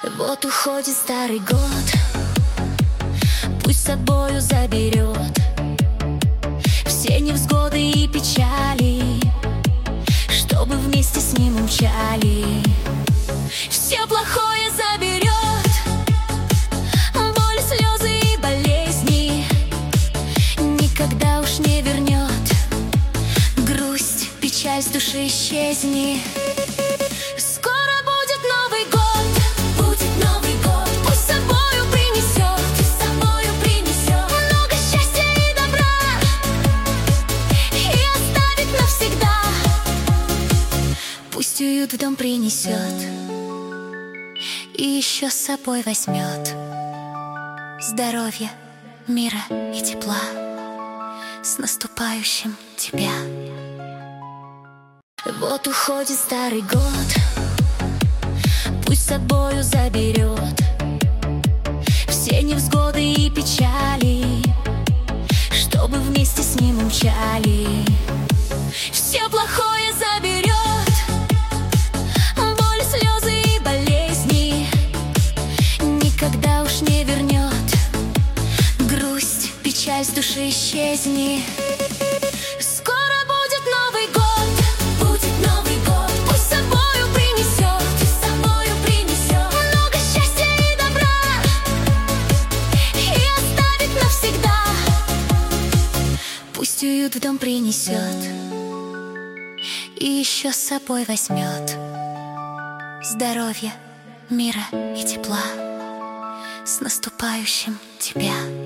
Вот уходит старый год, пусть с собою заберет все невзгоды и печали, чтобы вместе с ним умчали. Все плохое заберет, боль, слезы и болезни, никогда уж не вернет грусть, печаль с души исчезни. Скоро будет Новый год, будет Новый год, пусть с собою принесет много счастья и добра, и оставит навсегда. Пусть уют в дом принесет и еще с собой возьмет здоровья, мира и тепла. С наступающим тебя! Вот уходит старый год, пусть с собою заберет все невзгоды и печали, чтобы вместе с ним умчали. Все плохое заберет, боль, слезы и болезни, никогда уж не вернет грусть, печаль с души исчезни. Скоро будет Новый год, будет Новый год, пусть с собою принесет много счастья и добра, и оставит навсегда. Пусть уют в дом принесет и еще с собой возьмет здоровья, мира и тепла. С наступающим тебя!